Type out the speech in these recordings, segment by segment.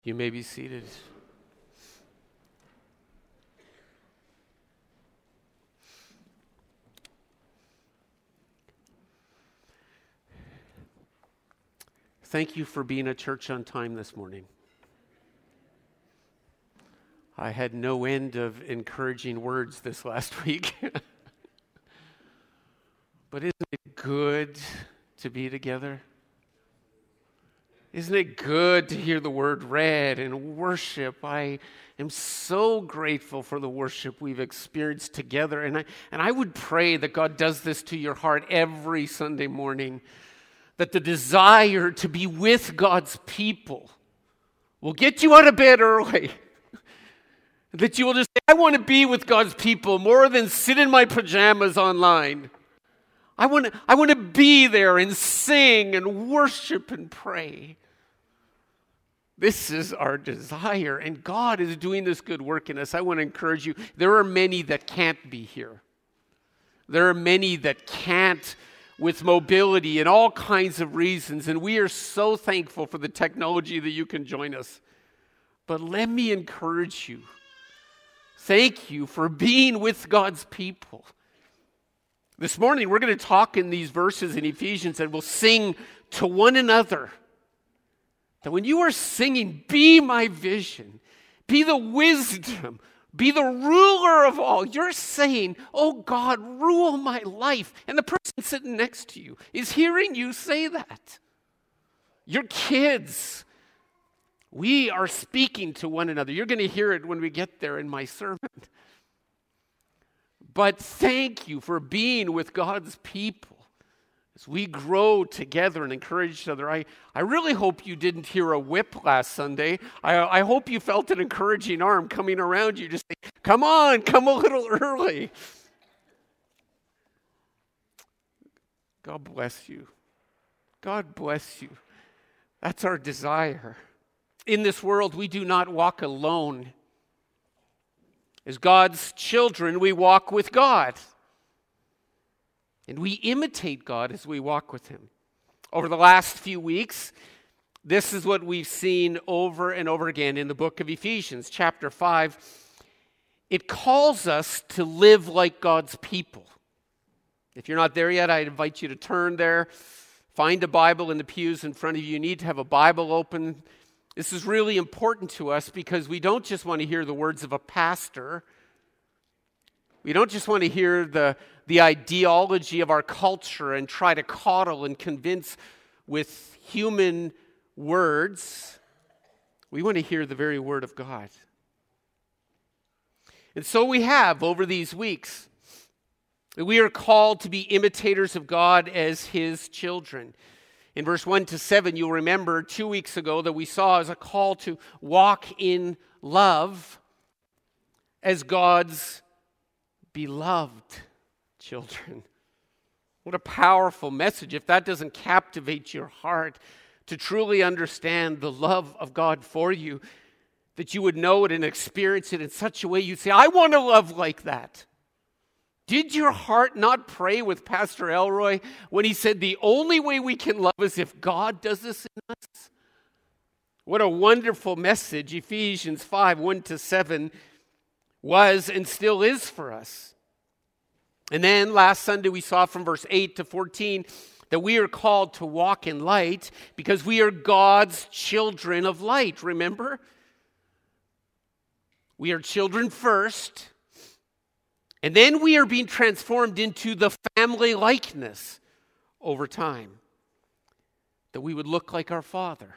You may be seated. Thank you for being at church on time this morning. I had no end of encouraging words this last week. But isn't it good to be together? Isn't it good to hear the word read and worship? I am so grateful for the worship we've experienced together. And I would pray that God does this to your heart every Sunday morning, that the desire to be with God's people will get you out of bed early. That you will just say, I want to be with God's people more than sit in my pajamas online. I want to be there and sing and worship and pray. This is our desire, and God is doing this good work in us. I want to encourage you. There are many that can't be here. There are many that can't with mobility and all kinds of reasons, and we are so thankful for the technology that you can join us. But let me encourage you. Thank you for being with God's people. This morning, we're going to talk in these verses in Ephesians, and we'll sing to one another. That when you are singing, be my vision, be the wisdom, be the ruler of all. You're saying, oh God, rule my life. And the person sitting next to you is hearing you say that. Your kids, we are speaking to one another. You're going to hear it when we get there in my sermon. But thank you for being with God's people. As we grow together and encourage each other, I really hope you didn't hear a whip last Sunday. I hope you felt an encouraging arm coming around you, just saying, come on, come a little early. God bless you. God bless you. That's our desire. In this world, we do not walk alone. As God's children, we walk with God. And we imitate God as we walk with Him. Over the last few weeks, this is what we've seen over and over again in the book of Ephesians, chapter 5. It calls us to live like God's people. If you're not there yet, I invite you to turn there. Find a Bible in the pews in front of you. You need to have a Bible open. This is really important to us because we don't just want to hear the words of a pastor. We don't just want to hear the ideology of our culture and try to coddle and convince with human words. We want to hear the very word of God. And so we have over these weeks. We are called to be imitators of God as His children. In verse 1 to 7, you'll remember 2 weeks ago that we saw as a call to walk in love as God's beloved children. What a powerful message. If that doesn't captivate your heart to truly understand the love of God for you, that you would know it and experience it in such a way you'd say, I want to love like that. Did your heart not pray with Pastor Elroy when he said the only way we can love is if God does this in us? What a wonderful message Ephesians 5, 1 to 7 was and still is for us. And then last Sunday we saw from verse 8 to 14 that we are called to walk in light because we are God's children of light, remember? We are children first, and then we are being transformed into the family likeness over time, that we would look like our Father.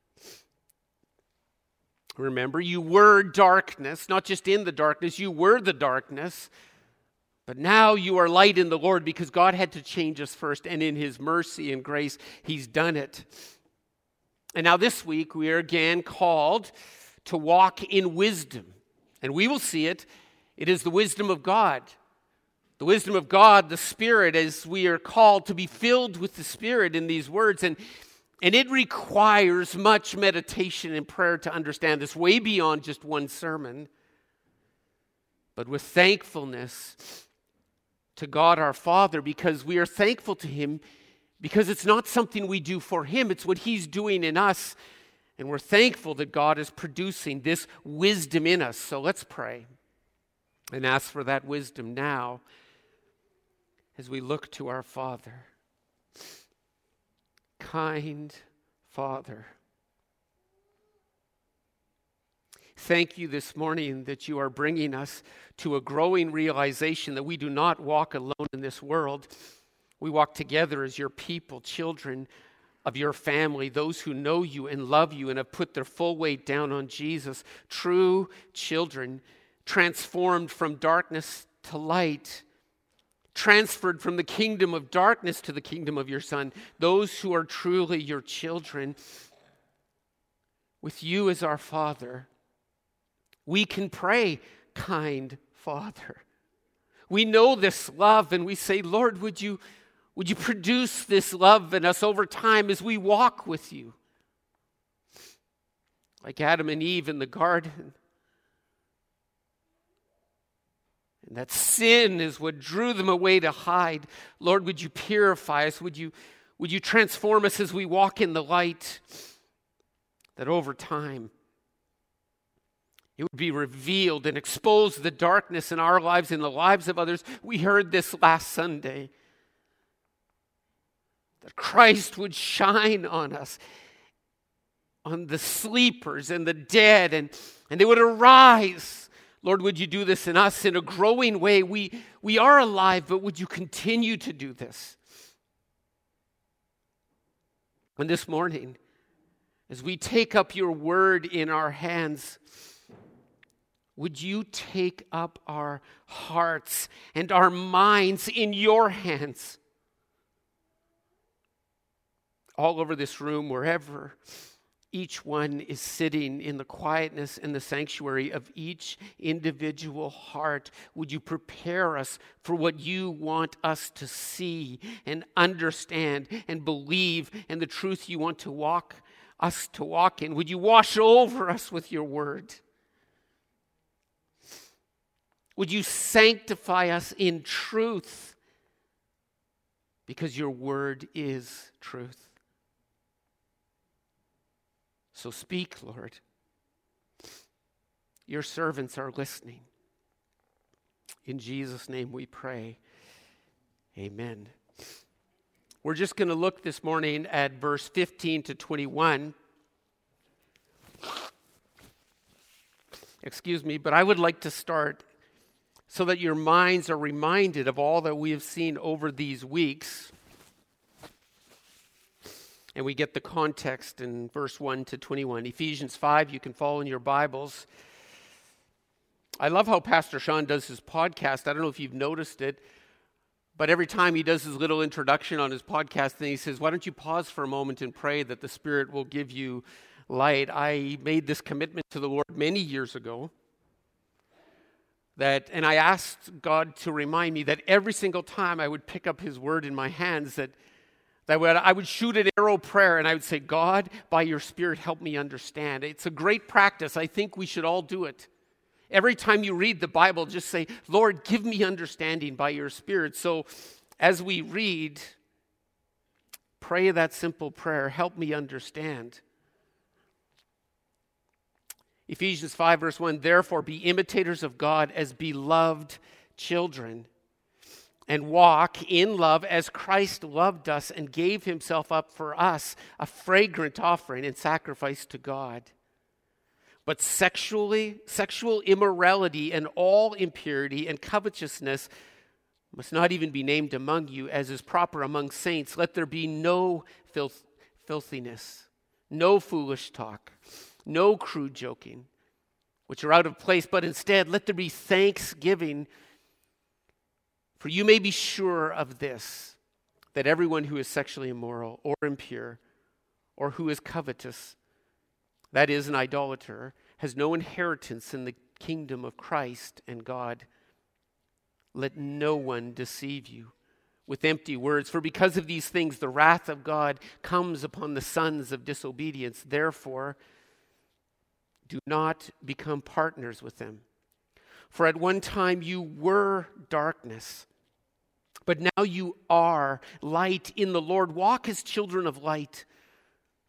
Remember, you were darkness, not just in the darkness, you were the darkness. But now you are light in the Lord because God had to change us first, and in His mercy and grace, He's done it. And now this week, we are again called to walk in wisdom. And we will see it. It is the wisdom of God. The wisdom of God, the Spirit, as we are called to be filled with the Spirit in these words. And it requires much meditation and prayer to understand this, way beyond just one sermon. But with thankfulness to God our Father, because we are thankful to Him, because it's not something we do for Him, it's what He's doing in us. And we're thankful that God is producing this wisdom in us. So let's pray and ask for that wisdom now as we look to our Father. Kind Father, thank you this morning that you are bringing us to a growing realization that we do not walk alone in this world. We walk together as your people, children of your family, those who know you and love you and have put their full weight down on Jesus, true children, transformed from darkness to light, transferred from the kingdom of darkness to the kingdom of your Son, those who are truly your children. With you as our Father, we can pray, kind Father. We know this love and we say, Lord, would you produce this love in us over time as we walk with you? Like Adam and Eve in the garden. And that sin is what drew them away to hide. Lord, would you purify us? Would you transform us as we walk in the light? That over time, it would be revealed and expose the darkness in our lives and the lives of others. We heard this last Sunday. That Christ would shine on us, on the sleepers and the dead, and they would arise. Lord, would you do this in us in a growing way? We are alive, but would you continue to do this? And this morning, as we take up your word in our hands, would you take up our hearts and our minds in your hands? All over this room, wherever each one is sitting in the quietness and the sanctuary of each individual heart, would you prepare us for what you want us to see and understand and believe, and the truth you want us to walk in? Would you wash over us with your word? Would you sanctify us in truth? Because your word is truth. So speak, Lord. Your servants are listening. In Jesus' name we pray. Amen. We're just going to look this morning at verse 15 to 21. Excuse me, but I would like to start so that your minds are reminded of all that we have seen over these weeks. And we get the context in verse 1 to 21. Ephesians 5, you can follow in your Bibles. I love how Pastor Sean does his podcast. I don't know if you've noticed it, but every time he does his little introduction on his podcast, then he says, why don't you pause for a moment and pray that the Spirit will give you light. I made this commitment to the Lord many years ago. And I asked God to remind me that every single time I would pick up his word in my hands, that I would shoot an arrow prayer and I would say, God, by your Spirit, help me understand. It's a great practice. I think we should all do it. Every time you read the Bible, just say, Lord, give me understanding by your Spirit. So as we read, pray that simple prayer, help me understand. Ephesians 5 verse 1, therefore be imitators of God as beloved children, and walk in love as Christ loved us and gave himself up for us, a fragrant offering and sacrifice to God. But sexual immorality and all impurity and covetousness must not even be named among you, as is proper among saints. Let there be no filthiness, no foolish talk, no crude joking, which are out of place, but instead let there be thanksgiving. For you may be sure of this, that everyone who is sexually immoral or impure or who is covetous, that is, an idolater, has no inheritance in the kingdom of Christ and God. Let no one deceive you with empty words, for because of these things the wrath of God comes upon the sons of disobedience. Therefore, do not become partners with them. For at one time you were darkness, but now you are light in the Lord. Walk as children of light,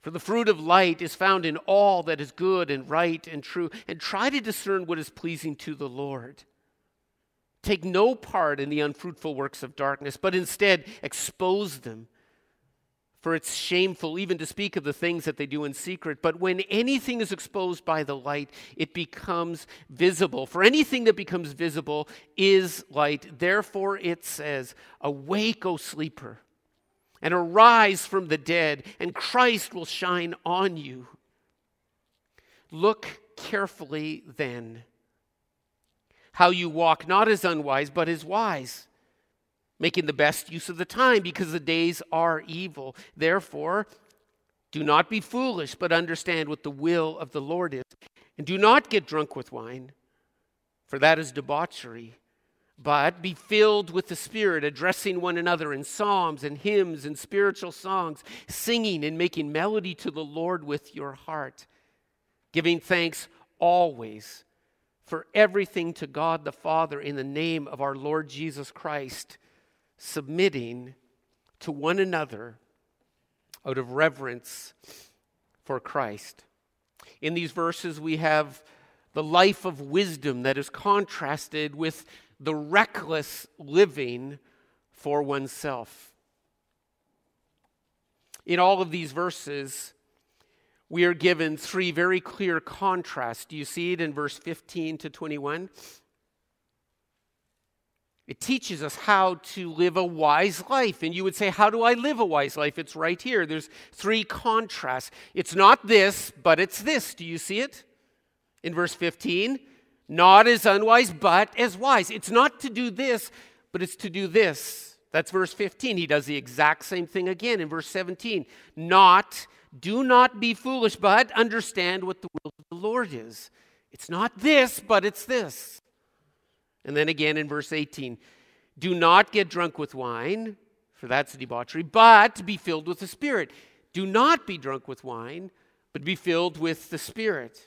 For the fruit of light is found in all that is good and right and true, and try to discern what is pleasing to the Lord. Take no part in the unfruitful works of darkness, but instead expose them. For it's shameful even to speak of the things that they do in secret. But when anything is exposed by the light, it becomes visible. For anything that becomes visible is light. Therefore it says, "Awake, O sleeper, and arise from the dead, and Christ will shine on you." Look carefully then how you walk, not as unwise, but as wise, making the best use of the time, because the days are evil. Therefore, do not be foolish, but understand what the will of the Lord is. And do not get drunk with wine, for that is debauchery, but be filled with the Spirit, addressing one another in psalms and hymns and spiritual songs, singing and making melody to the Lord with your heart, giving thanks always for everything to God the Father in the name of our Lord Jesus Christ, submitting to one another out of reverence for Christ. In these verses, we have the life of wisdom that is contrasted with the reckless living for oneself. In all of these verses, we are given three very clear contrasts. Do you see it in verse 15 to 21? It teaches us how to live a wise life. And you would say, how do I live a wise life? It's right here. There's three contrasts. It's not this, but it's this. Do you see it? In verse 15, not as unwise, but as wise. It's not to do this, but it's to do this. That's verse 15. He does the exact same thing again in verse 17. Do not be foolish, but understand what the will of the Lord is. It's not this, but it's this. And then again in verse 18, do not get drunk with wine, for that's debauchery, but be filled with the Spirit. Do not be drunk with wine, but be filled with the Spirit.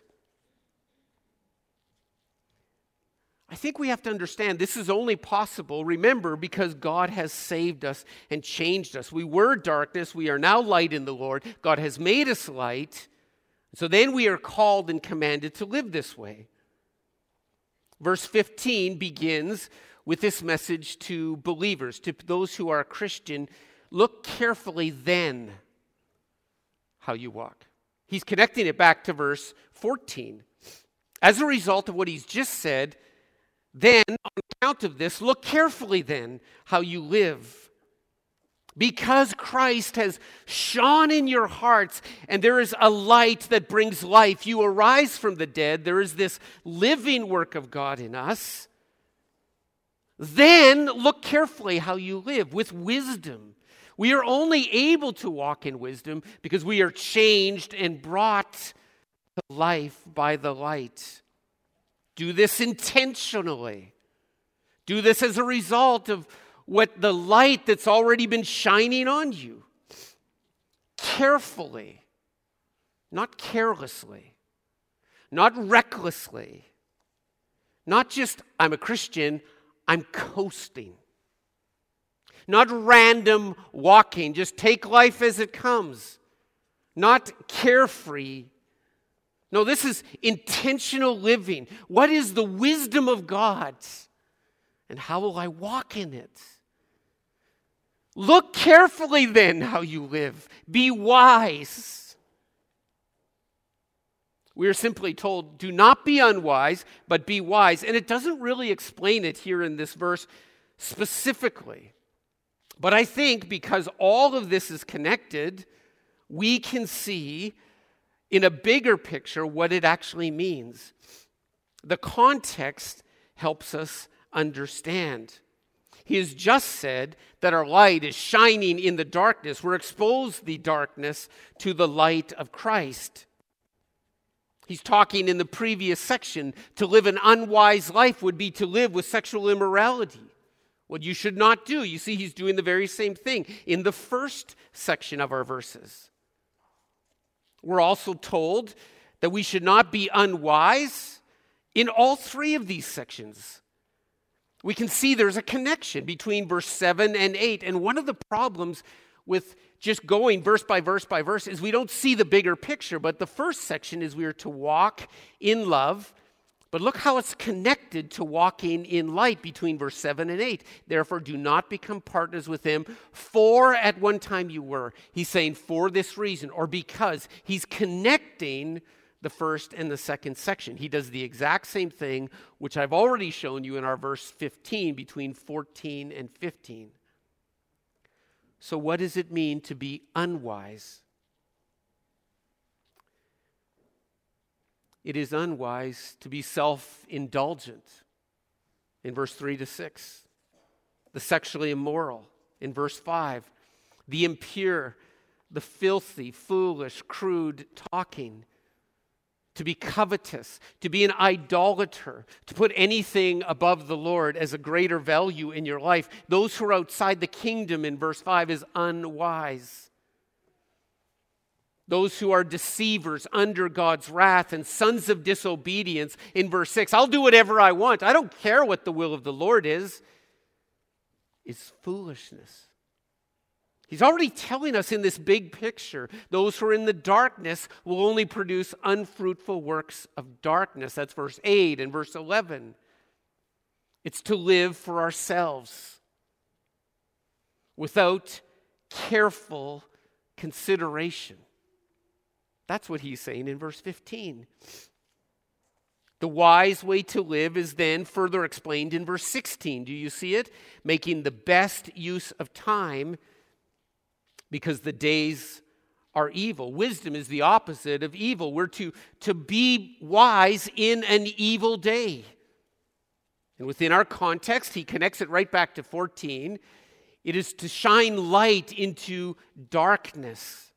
I think we have to understand this is only possible, remember, because God has saved us and changed us. We were darkness, we are now light in the Lord. God has made us light. So then we are called and commanded to live this way. Verse 15 begins with this message to believers, to those who are Christian. Look carefully then how you walk. He's connecting it back to verse 14. As a result of what he's just said, then, on account of this, look carefully then how you live. Because Christ has shone in your hearts and there is a light that brings life. You arise from the dead. There is this living work of God in us. Then look carefully how you live with wisdom. We are only able to walk in wisdom because we are changed and brought to life by the light. Do this intentionally. Do this as a result of what the light that's already been shining on you. Carefully, not carelessly, not recklessly, not just, I'm a Christian, I'm coasting. Not random walking, just take life as it comes. Not carefree. No, this is intentional living. What is the wisdom of God? And how will I walk in it? Look carefully then how you live. Be wise. We are simply told, do not be unwise, but be wise. And it doesn't really explain it here in this verse specifically. But I think because all of this is connected, we can see in a bigger picture what it actually means. The context helps us understand. He has just said that our light is shining in the darkness. We're exposed the darkness to the light of Christ. He's talking in the previous section, to live an unwise life would be to live with sexual immorality. What you should not do. You see, he's doing the very same thing in the first section of our verses. We're also told that we should not be unwise in all three of these sections. We can see there's a connection between verse 7 and 8. And one of the problems with just going verse by verse by verse is we don't see the bigger picture. But the first section is we are to walk in love. But look how it's connected to walking in light between verse 7 and 8. Therefore, do not become partners with him, for at one time you were. He's saying for this reason, or because. He's connecting the first and the second section. He does the exact same thing, which I've already shown you in our verse 15, between 14 and 15. So what does it mean to be unwise? It is unwise to be self-indulgent in verse 3 to 6. The sexually immoral in verse 5. The impure, the filthy, foolish, crude talking. To be covetous, to be an idolater, to put anything above the Lord as a greater value in your life. Those who are outside the kingdom in verse 5 is unwise. Those who are deceivers under God's wrath and sons of disobedience in verse 6. I'll do whatever I want. I don't care what the will of the Lord is foolishness. He's already telling us in this big picture, those who are in the darkness will only produce unfruitful works of darkness. That's verse 8 and verse 11. It's to live for ourselves without careful consideration. That's what he's saying in verse 15. The wise way to live is then further explained in verse 16. Do you see it? Making the best use of time because the days are evil. Wisdom is the opposite of evil. We're to be wise in an evil day. And within our context, he connects it right back to 14. It is to shine light into darkness.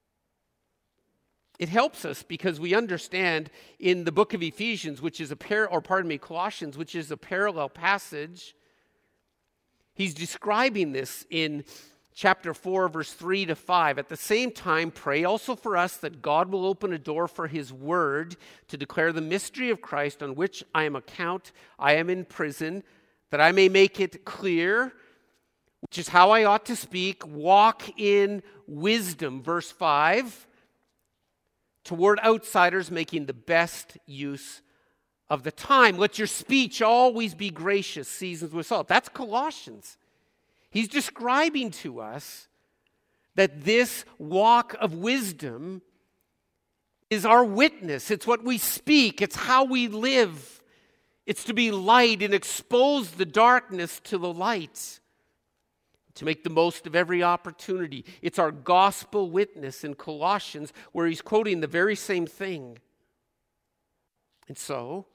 It helps us because we understand in the book of Ephesians, Colossians, which is a parallel passage, he's describing this in chapter 4, verse 3 to 5. At the same time, pray also for us that God will open a door for his word to declare the mystery of Christ, on which I am in prison, that I may make it clear, which is how I ought to speak, walk in wisdom. Verse 5, toward outsiders, making the best use of the time. Let your speech always be gracious, seasoned with salt. That's Colossians. He's describing to us that this walk of wisdom is our witness. It's what we speak. It's how we live. It's to be light and expose the darkness to the light, to make the most of every opportunity. It's our gospel witness in Colossians, where he's quoting the very same thing. And so,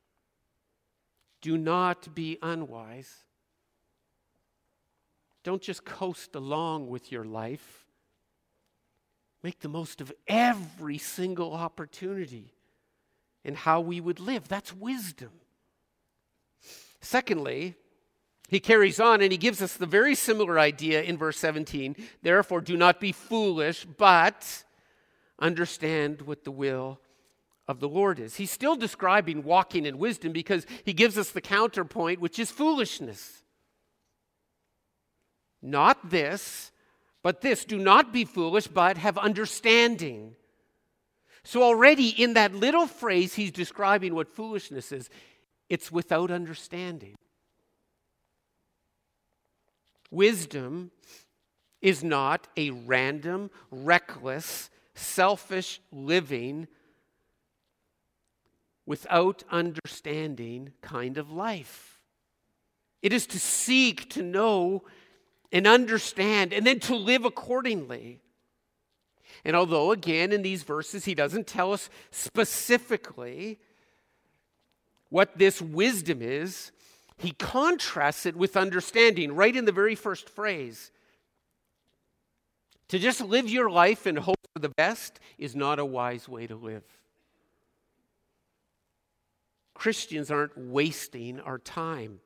do not be unwise. Don't just coast along with your life. Make the most of every single opportunity in how we would live. That's wisdom. Secondly, he carries on and he gives us the very similar idea in verse 17. Therefore, do not be foolish, but understand what the will of the Lord is. He's still describing walking in wisdom because he gives us the counterpoint, which is foolishness. Not this, but this. Do not be foolish, but have understanding. So already in that little phrase, he's describing what foolishness is. It's without understanding. Wisdom is not a random, reckless, selfish living without understanding kind of life. It is to seek to know and understand, and then to live accordingly. And although, again, in these verses, he doesn't tell us specifically what this wisdom is, he contrasts it with understanding right in the very first phrase. To just live your life and hope for the best is not a wise way to live. Christians aren't wasting our time.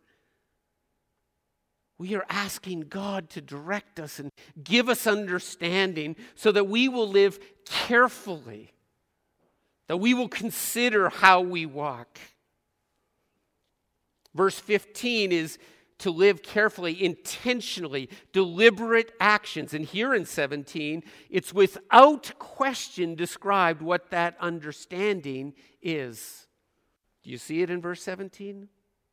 We are asking God to direct us and give us understanding so that we will live carefully, that we will consider how we walk. Verse 15 is to live carefully, intentionally, deliberate actions. And here in 17, it's without question described what that understanding is. Do you see it in verse 17?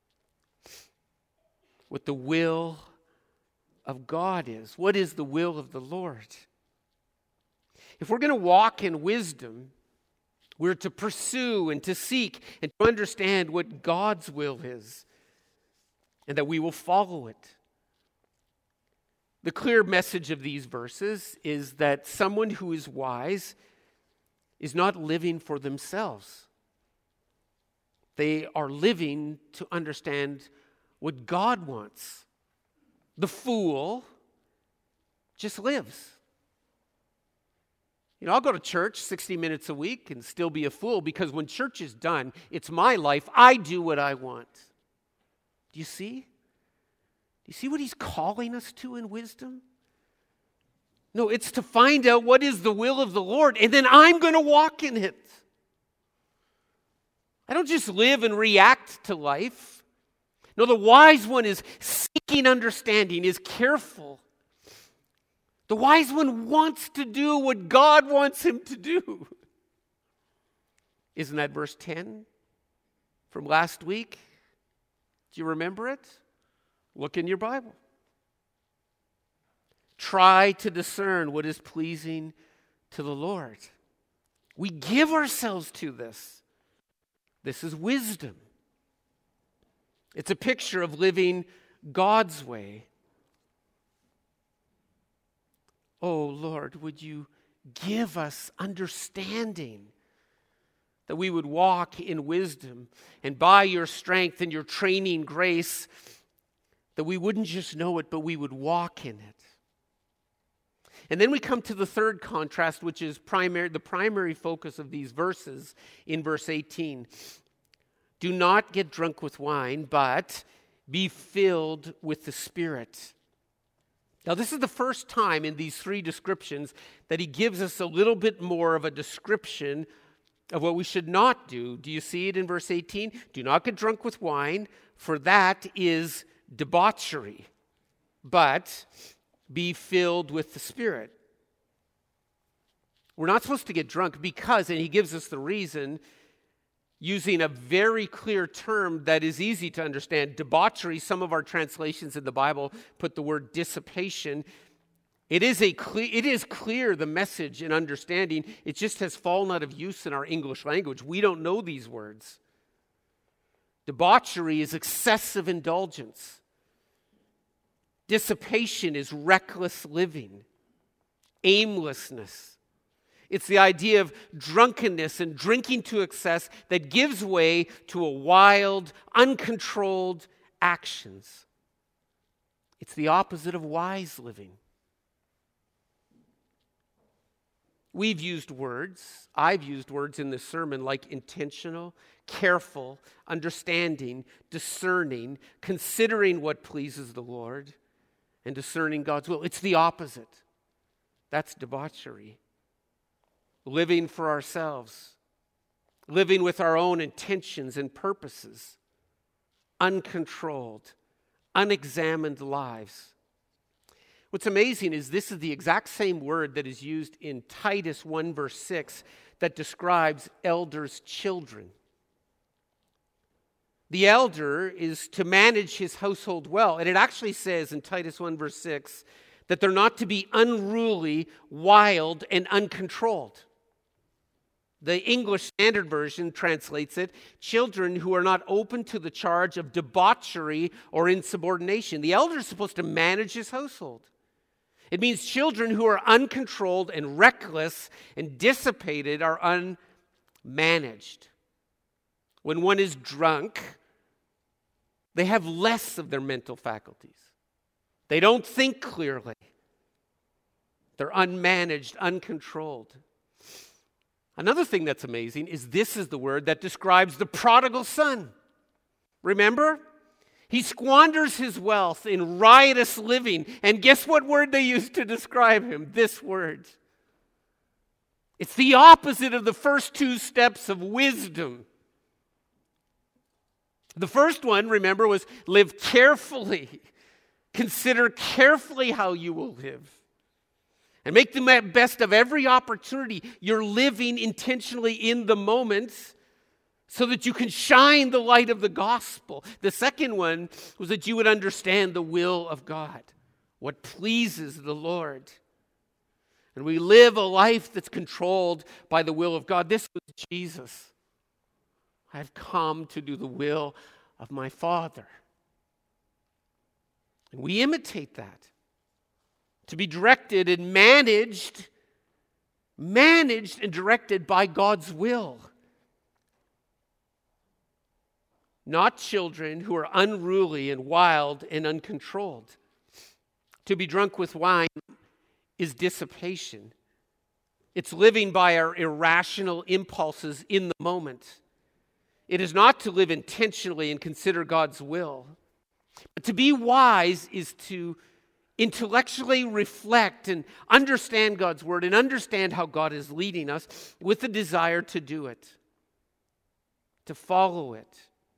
What the will of God is. What is the will of the Lord? If we're going to walk in wisdom, we're to pursue and to seek and to understand what God's will is, and that we will follow it. The clear message of these verses is that someone who is wise is not living for themselves. They are living to understand what God wants. The fool just lives. I'll go to church 60 minutes a week and still be a fool, because when church is done, it's my life. I do what I want. Do you see? Do you see what he's calling us to in wisdom? No, it's to find out what is the will of the Lord, and then I'm going to walk in it. I don't just live and react to life. No, the wise one is seeking understanding, is careful. The wise one wants to do what God wants him to do. Isn't that verse 10 from last week? Do you remember it? Look in your Bible. Try to discern what is pleasing to the Lord. We give ourselves to this. This is wisdom. It's a picture of living God's way. Oh Lord, would you give us understanding, that we would walk in wisdom, and by your strength and your training grace, that we wouldn't just know it, but we would walk in it. And then we come to the third contrast, which is the primary focus of these verses in verse 18. Do not get drunk with wine, but be filled with the Spirit. Now, this is the first time in these three descriptions that he gives us a little bit more of a description of what we should not do. Do you see it in verse 18? Do not get drunk with wine, for that is debauchery, but be filled with the Spirit. We're not supposed to get drunk because, and he gives us the reason, using a very clear term that is easy to understand. Debauchery, some of our translations in the Bible put the word dissipation. It is clear, the message and understanding. It just has fallen out of use in our English language. We don't know these words. Debauchery is excessive indulgence. Dissipation is reckless living, aimlessness. It's the idea of drunkenness and drinking to excess that gives way to a wild, uncontrolled actions. It's the opposite of wise living. I've used words in this sermon like intentional, careful, understanding, discerning, considering what pleases the Lord, and discerning God's will. It's the opposite. That's debauchery. Living for ourselves, living with our own intentions and purposes, uncontrolled, unexamined lives. What's amazing is this is the exact same word that is used in Titus 1 verse 6 that describes elders' children. The elder is to manage his household well, and it actually says in Titus 1 verse 6 that they're not to be unruly, wild, and uncontrolled. The English Standard Version translates it, children who are not open to the charge of debauchery or insubordination. The elder is supposed to manage his household. It means children who are uncontrolled and reckless and dissipated are unmanaged. When one is drunk, they have less of their mental faculties. They don't think clearly. They're unmanaged, uncontrolled. Another thing that's amazing is this is the word that describes the prodigal son. Remember? He squanders his wealth in riotous living. And guess what word they use to describe him? This word. It's the opposite of the first two steps of wisdom. The first one, remember, was live carefully. Consider carefully how you will live. And make the best of every opportunity. You're living intentionally in the moments so that you can shine the light of the gospel. The second one was that you would understand the will of God, what pleases the Lord. And we live a life that's controlled by the will of God. This was Jesus. I've come to do the will of my Father. And we imitate that. To be directed and managed and directed by God's will. Not children who are unruly and wild and uncontrolled. To be drunk with wine is dissipation. It's living by our irrational impulses in the moment. It is not to live intentionally and consider God's will. But to be wise is to intellectually reflect and understand God's word and understand how God is leading us with the desire to do it, to follow it.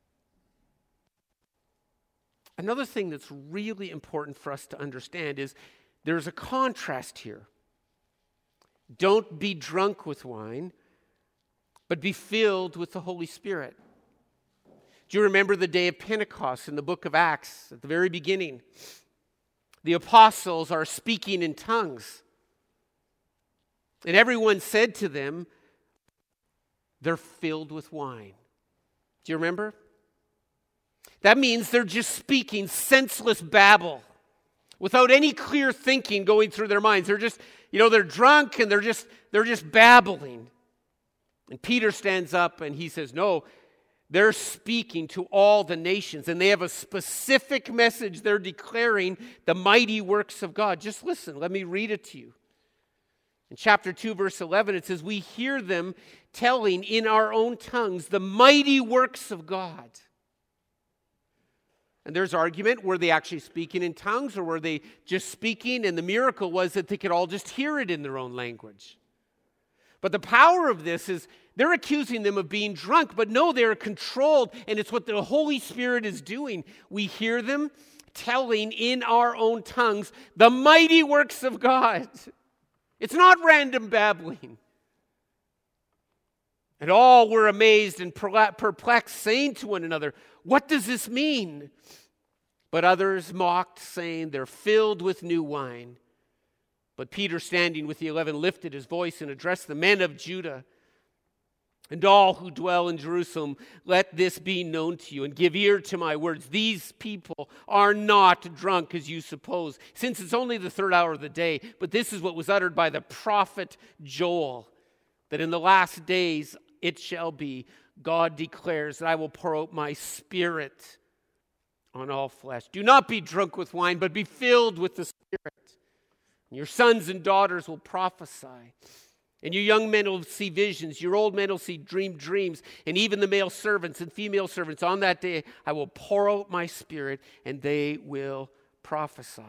Another thing that's really important for us to understand is there's a contrast here. Don't be drunk with wine, but be filled with the Holy Spirit. Do you remember the day of Pentecost in the book of Acts at the very beginning? The apostles are speaking in tongues. And everyone said to them, they're filled with wine. Do you remember? That means they're just speaking senseless babble without any clear thinking going through their minds. They're just, they're drunk and they're just babbling. And Peter stands up and he says, no, they're speaking to all the nations, and they have a specific message. They're declaring the mighty works of God. Just listen, let me read it to you. In chapter 2, verse 11, it says, we hear them telling in our own tongues the mighty works of God. And there's argument, were they actually speaking in tongues, or were they just speaking? And the miracle was that they could all just hear it in their own language. But the power of this is they're accusing them of being drunk, but no, they're controlled, and it's what the Holy Spirit is doing. We hear them telling in our own tongues the mighty works of God. It's not random babbling. And all were amazed and perplexed, saying to one another, what does this mean? But others mocked, saying, they're filled with new wine. But Peter, standing with the 11, lifted his voice and addressed the men of Judah and all who dwell in Jerusalem. Let this be known to you, and give ear to my words. These people are not drunk as you suppose, since it's only the third hour of the day. But this is what was uttered by the prophet Joel, that in the last days it shall be, God declares, that I will pour out my spirit on all flesh. Do not be drunk with wine, but be filled with the Spirit. And your sons and daughters will prophesy. And your young men will see visions. Your old men will see dreams. And even the male servants and female servants, on that day I will pour out my Spirit, and they will prophesy.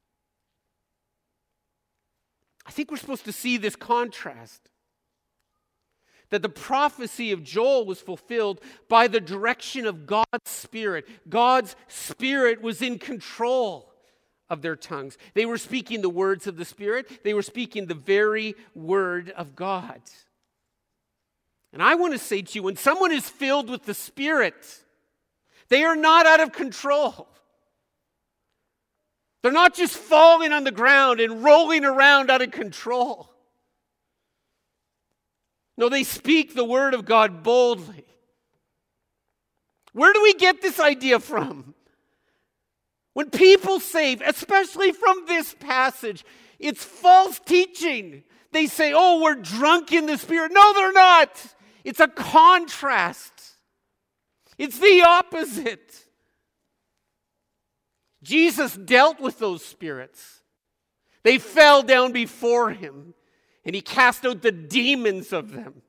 I think we're supposed to see this contrast. That the prophecy of Joel was fulfilled by the direction of God's Spirit. God's Spirit was in control of their tongues. They were speaking the words of the Spirit. They were speaking the very word of God. And I want to say to you, when someone is filled with the Spirit, they are not out of control. They're not just falling on the ground and rolling around out of control. No, they speak the word of God boldly. Where do we get this idea from? When people say, especially from this passage, it's false teaching. They say, oh, we're drunk in the Spirit. No, they're not. It's a contrast. It's the opposite. Jesus dealt with those spirits. They fell down before him. And he cast out the demons of them.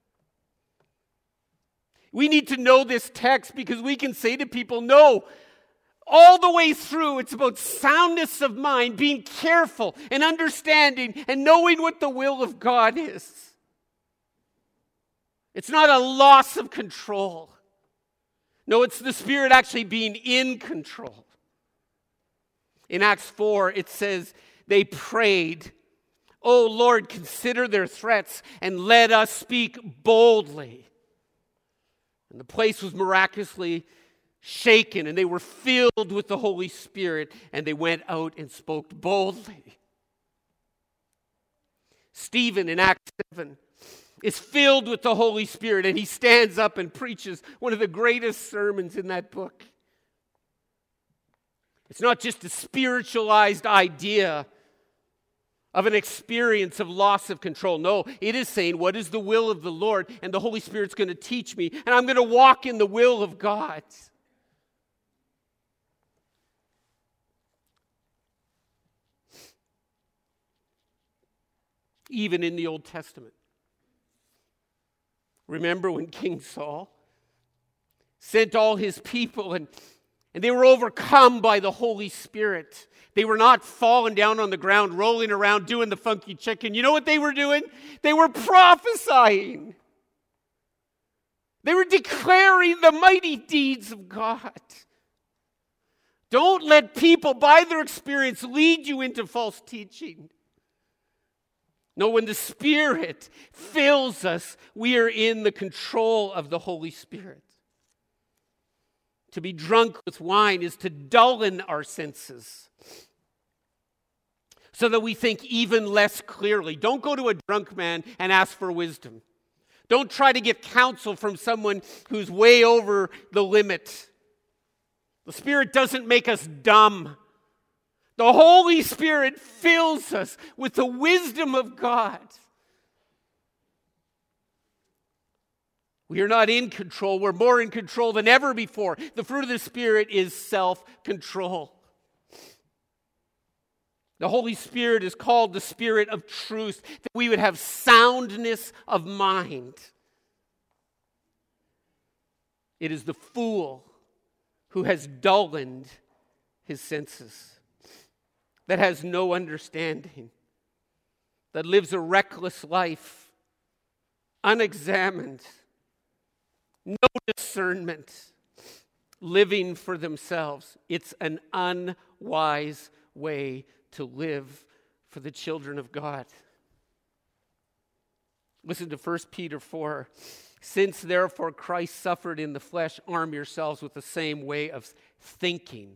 We need to know this text because we can say to people, no, all the way through, it's about soundness of mind, being careful and understanding and knowing what the will of God is. It's not a loss of control. No, it's the Spirit actually being in control. In Acts 4, it says, they prayed, "Oh Lord, consider their threats and let us speak boldly." And the place was miraculously shaken, and they were filled with the Holy Spirit, and they went out and spoke boldly. Stephen in Acts 7 is filled with the Holy Spirit, and he stands up and preaches one of the greatest sermons in that book. It's not just a spiritualized idea of an experience of loss of control. No, it is saying, what is the will of the Lord? And the Holy Spirit's going to teach me, and I'm going to walk in the will of God. Even in the Old Testament. Remember when King Saul sent all his people and they were overcome by the Holy Spirit. They were not falling down on the ground, rolling around, doing the funky chicken. You know what they were doing? They were prophesying. They were declaring the mighty deeds of God. Don't let people, by their experience, lead you into false teaching. No, when the Spirit fills us, we are in the control of the Holy Spirit. To be drunk with wine is to dullien our senses so that we think even less clearly. Don't go to a drunk man and ask for wisdom. Don't try to get counsel from someone who's way over the limit. The Spirit doesn't make us dumb. The Holy Spirit fills us with the wisdom of God. We are not in control. We're more in control than ever before. The fruit of the Spirit is self-control. The Holy Spirit is called the Spirit of truth, that we would have soundness of mind. It is the fool who has dulled his senses, that has no understanding, that lives a reckless life, unexamined, no discernment, living for themselves. It's an unwise way to live for the children of God. Listen to 1 Peter 4. Since therefore Christ suffered in the flesh, arm yourselves with the same way of thinking.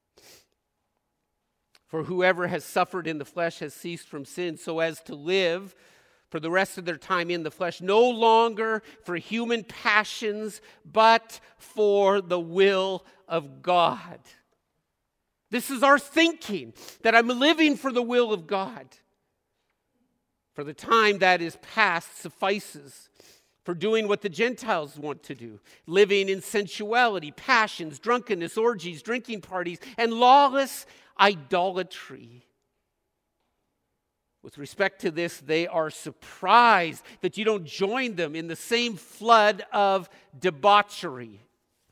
For whoever has suffered in the flesh has ceased from sin, so as to live for the rest of their time in the flesh, no longer for human passions, but for the will of God. This is our thinking, that I'm living for the will of God. For the time that is past suffices for doing what the Gentiles want to do, living in sensuality, passions, drunkenness, orgies, drinking parties, and lawless idolatry. With respect to this, they are surprised that you don't join them in the same flood of debauchery.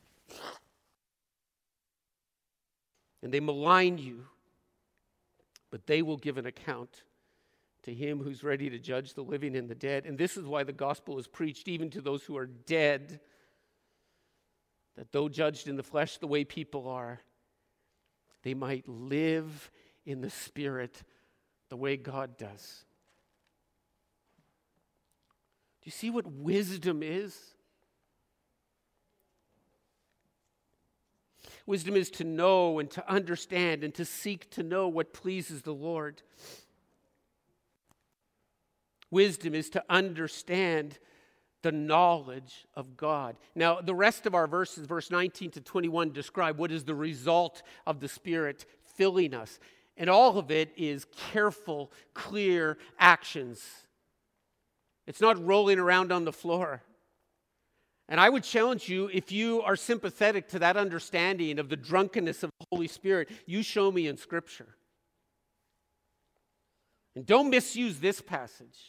And they malign you, but they will give an account to him who's ready to judge the living and the dead. And this is why the gospel is preached even to those who are dead, that though judged in the flesh the way people are, they might live in the Spirit the way God does. Do you see what wisdom is? Wisdom is to know and to understand and to seek to know what pleases the Lord. Wisdom is to understand the knowledge of God. Now, the rest of our verses, verse 19 to 21, describe what is the result of the Spirit filling us. And all of it is careful, clear actions. It's not rolling around on the floor. And I would challenge you, if you are sympathetic to that understanding of the drunkenness of the Holy Spirit, you show me in Scripture. And don't misuse this passage.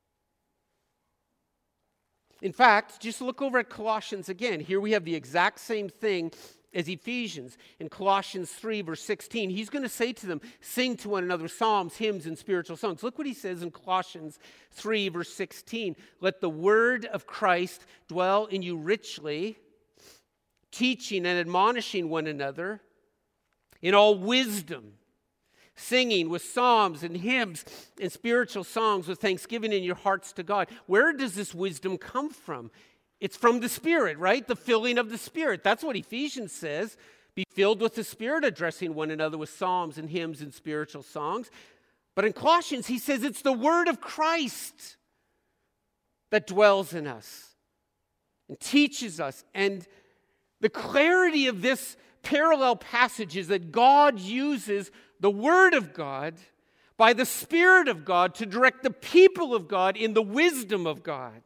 In fact, just look over at Colossians again. Here we have the exact same thing as Ephesians. In Colossians 3, verse 16, he's going to say to them, sing to one another psalms, hymns, and spiritual songs. Look what he says in Colossians 3, verse 16. Let the word of Christ dwell in you richly, teaching and admonishing one another in all wisdom, singing with psalms and hymns and spiritual songs with thanksgiving in your hearts to God. Where does this wisdom come from? It's from the Spirit, right? The filling of the Spirit. That's what Ephesians says. Be filled with the Spirit, addressing one another with psalms and hymns and spiritual songs. But in Colossians, he says it's the word of Christ that dwells in us and teaches us. And the clarity of this parallel passage is that God uses the Word of God by the Spirit of God to direct the people of God in the wisdom of God.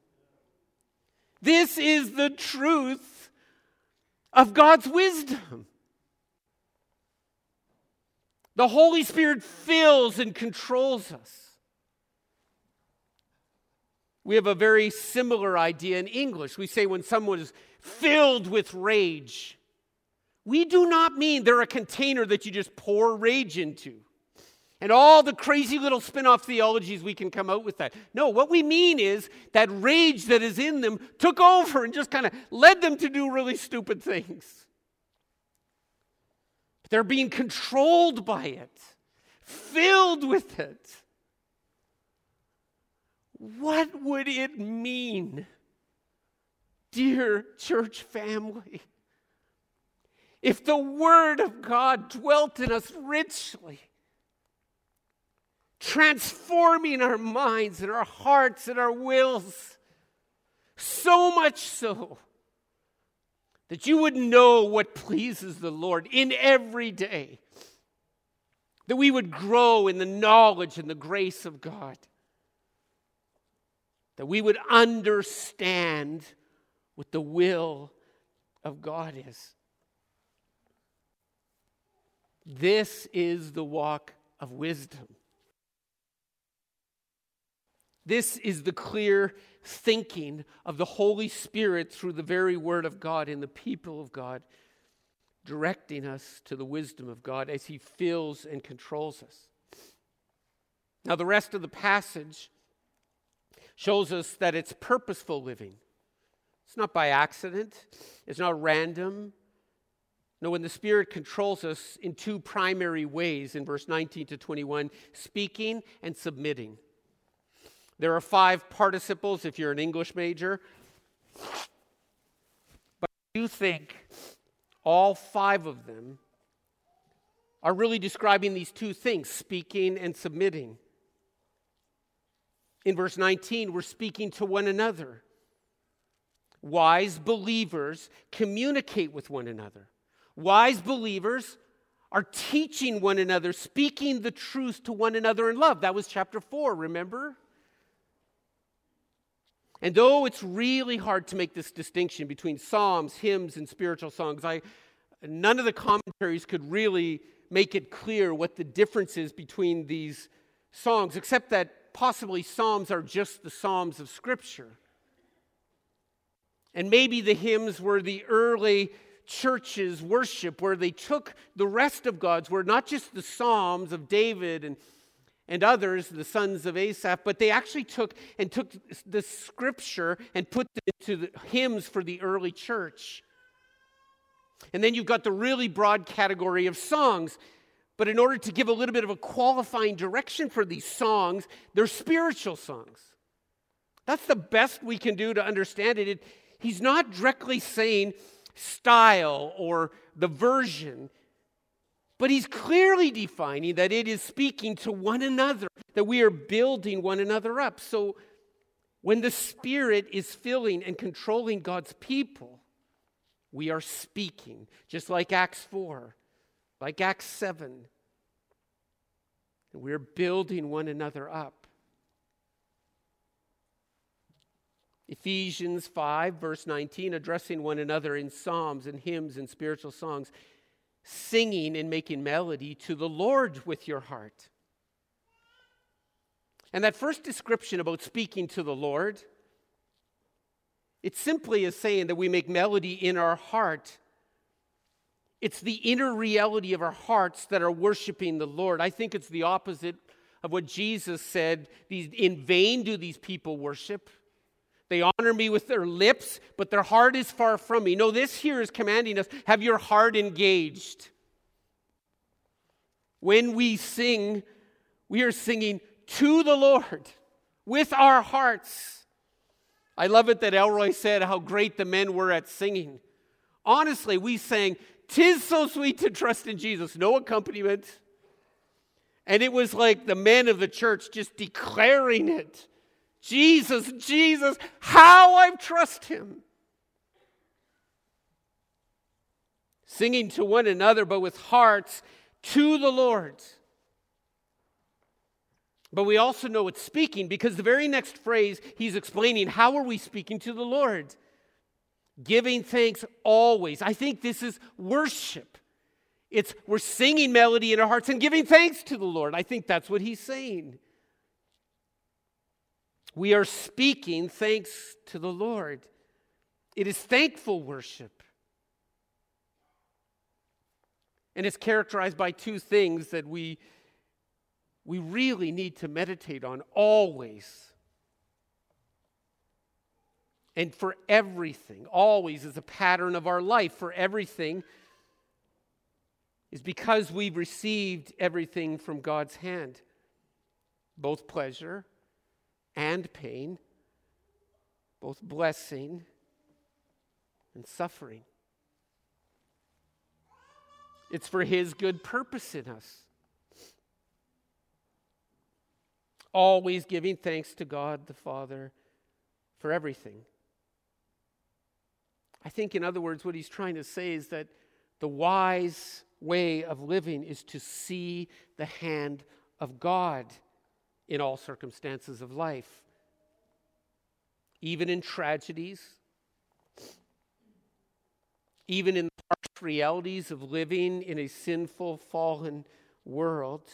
This is the truth of God's wisdom. The Holy Spirit fills and controls us. We have a very similar idea in English. We say when someone is filled with rage, we do not mean they're a container that you just pour rage into. And all the crazy little spin-off theologies we can come out with that. No, what we mean is that rage that is in them took over and just kind of led them to do really stupid things. But they're being controlled by it, filled with it. What would it mean, dear church family, if the Word of God dwelt in us richly, transforming our minds and our hearts and our wills, so much so that you would know what pleases the Lord in every day, that we would grow in the knowledge and the grace of God, that we would understand what the will of God is. This is the walk of wisdom. This is the clear thinking of the Holy Spirit through the very Word of God in the people of God, directing us to the wisdom of God as He fills and controls us. Now, the rest of the passage shows us that it's purposeful living. It's not by accident. It's not random. No, when the Spirit controls us in two primary ways in verse 19 to 21, speaking and submitting. There are 5 participles if you're an English major. But I do think all 5 of them are really describing these two things, speaking and submitting. In verse 19, we're speaking to one another. Wise believers communicate with one another. Wise believers are teaching one another, speaking the truth to one another in love. That was chapter 4, remember? And though it's really hard to make this distinction between psalms, hymns, and spiritual songs, none of the commentaries could really make it clear what the difference is between these songs, except that possibly psalms are just the psalms of Scripture. And maybe the hymns were the early church's worship, where they took the rest of God's word, not just the psalms of David and others, the sons of Asaph, but they actually took the Scripture and put it into the hymns for the early church. And then you've got the really broad category of songs. But in order to give a little bit of a qualifying direction for these songs, they're spiritual songs. That's the best we can do to understand it. He's not directly saying style or the version, but he's clearly defining that it is speaking to one another, that we are building one another up. So when the Spirit is filling and controlling God's people, we are speaking, just like Acts 4, like Acts 7. And we're building one another up. Ephesians 5, verse 19, addressing one another in psalms and hymns and spiritual songs, singing and making melody to the Lord with your heart. And that first description about speaking to the Lord, it simply is saying that we make melody in our heart. It's the inner reality of our hearts that are worshiping the Lord. I think it's the opposite of what Jesus said. In vain do these people worship. They honor me with their lips, but their heart is far from me. No, this here is commanding us, have your heart engaged. When we sing, we are singing to the Lord with our hearts. I love it that Elroy said how great the men were at singing. Honestly, we sang, "'Tis so sweet to trust in Jesus." No accompaniment. And it was like the men of the church just declaring it. Jesus, Jesus, how I trust him. Singing to one another, but with hearts to the Lord. But we also know it's speaking, because the very next phrase, he's explaining, how are we speaking to the Lord? Giving thanks always. I think this is worship. We're singing melody in our hearts and giving thanks to the Lord. I think that's what he's saying. We are speaking thanks to the Lord. It is thankful worship. And it's characterized by two things that we really need to meditate on always. And for everything, always is a pattern of our life. For everything is because we've received everything from God's hand. Both pleasure and pain, both blessing and suffering. It's for his good purpose in us. Always giving thanks to God the Father for everything. I think, in other words, what he's trying to say is that the wise way of living is to see the hand of God in all circumstances of life. Even in tragedies, even in the harsh realities of living in a sinful, fallen world.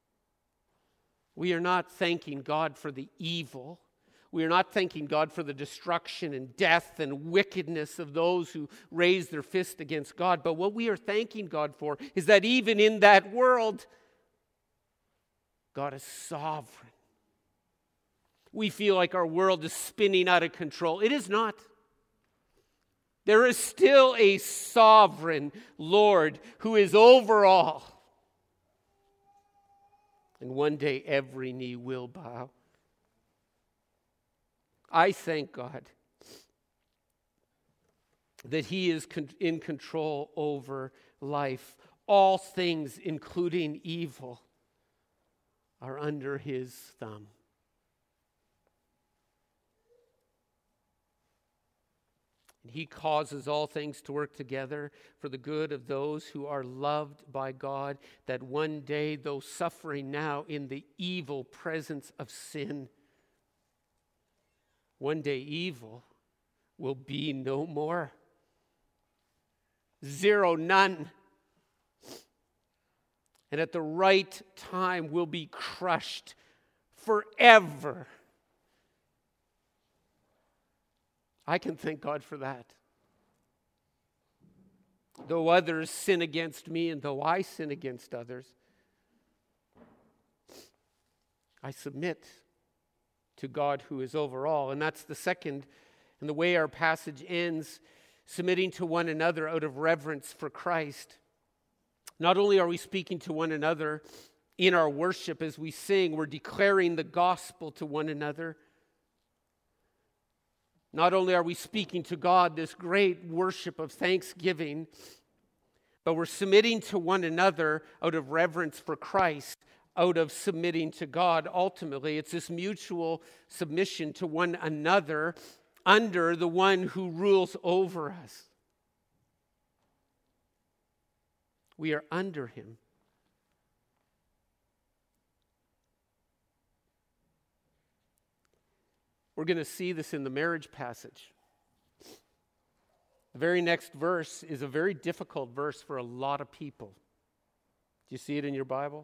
We are not thanking God for the evil. We are not thanking God for the destruction and death and wickedness of those who raise their fist against God. But what we are thanking God for is that even in that world, God is sovereign. We feel like our world is spinning out of control. It is not. There is still a sovereign Lord who is over all. And one day every knee will bow. I thank God that he is in control over life. All things, including evil, are under his thumb. And he causes all things to work together for the good of those who are loved by God, that one day, though suffering now in the evil presence of sin, one day evil will be no more. Zero, none. And at the right time will be crushed forever. I can thank God for that. Though others sin against me and though I sin against others, I submit to God who is over all. And that's the second, and the way our passage ends, submitting to one another out of reverence for Christ. Not only are we speaking to one another in our worship as we sing, we're declaring the gospel to one another. Not only are we speaking to God this great worship of thanksgiving, but we're submitting to one another out of reverence for Christ, out of submitting to God. Ultimately, it's this mutual submission to one another under the one who rules over us. We are under him. We're going to see this in the marriage passage. The very next verse is a very difficult verse for a lot of people. Do you see it in your Bible?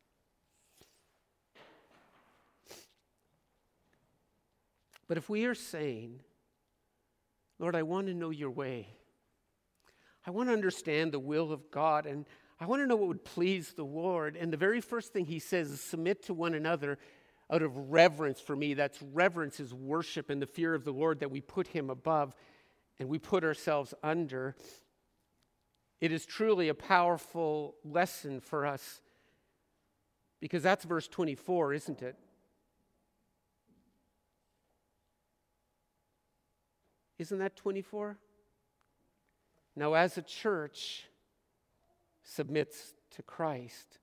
But if we are saying, Lord, I want to know your way. I want to understand the will of God, and I want to know what would please the Lord. And the very first thing he says is submit to one another out of reverence for me. That's reverence is worship and the fear of the Lord, that we put him above and we put ourselves under. It is truly a powerful lesson for us, because that's verse 24, isn't it? Isn't that 24? Now, as a church submits to Christ.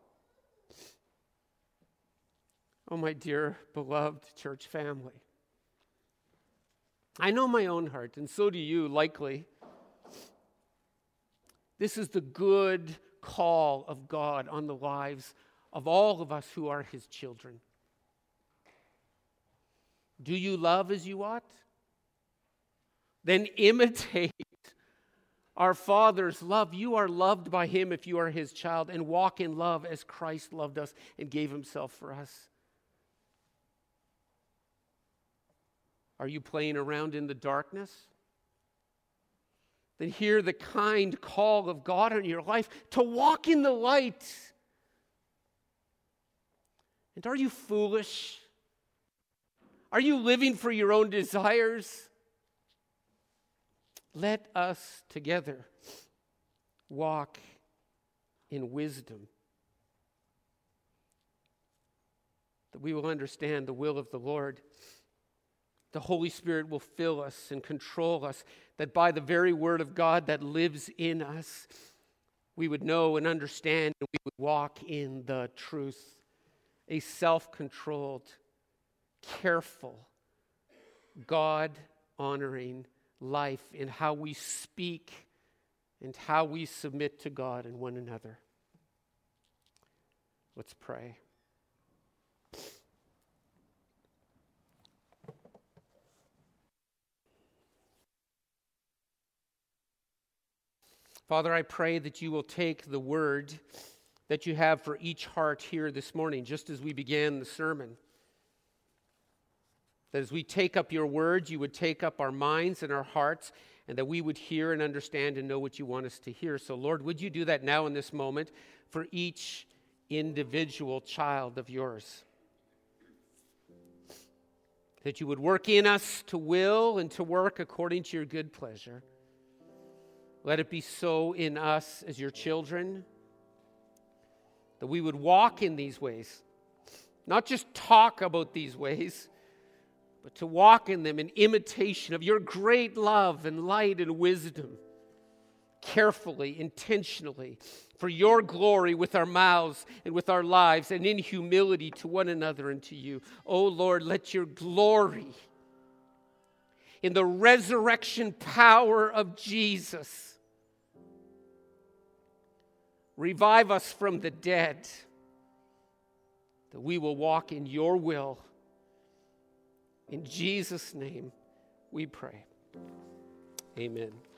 Oh, my dear, beloved church family. I know my own heart, and so do you, likely. This is the good call of God on the lives of all of us who are his children. Do you love as you ought? Then imitate our Father's love. You are loved by him if you are his child, and walk in love as Christ loved us and gave himself for us. Are you playing around in the darkness? Then hear the kind call of God on your life to walk in the light. And are you foolish? Are you living for your own desires? Let us together walk in wisdom, that we will understand the will of the Lord. The Holy Spirit will fill us and control us, that by the very word of God that lives in us, we would know and understand, and we would walk in the truth. A self-controlled, careful, God-honoring life in how we speak and how we submit to God and one another. Let's pray. Father, I pray that you will take the word that you have for each heart here this morning, just as we began the sermon. That as we take up your words, you would take up our minds and our hearts, and that we would hear and understand and know what you want us to hear. So, Lord, would you do that now in this moment for each individual child of yours? That you would work in us to will and to work according to your good pleasure. Let it be so in us as your children, that we would walk in these ways, not just talk about these ways, but to walk in them in imitation of your great love and light and wisdom, carefully, intentionally, for your glory with our mouths and with our lives, and in humility to one another and to you. Oh Lord, let your glory in the resurrection power of Jesus revive us from the dead, that we will walk in your will. In Jesus' name we pray. Amen.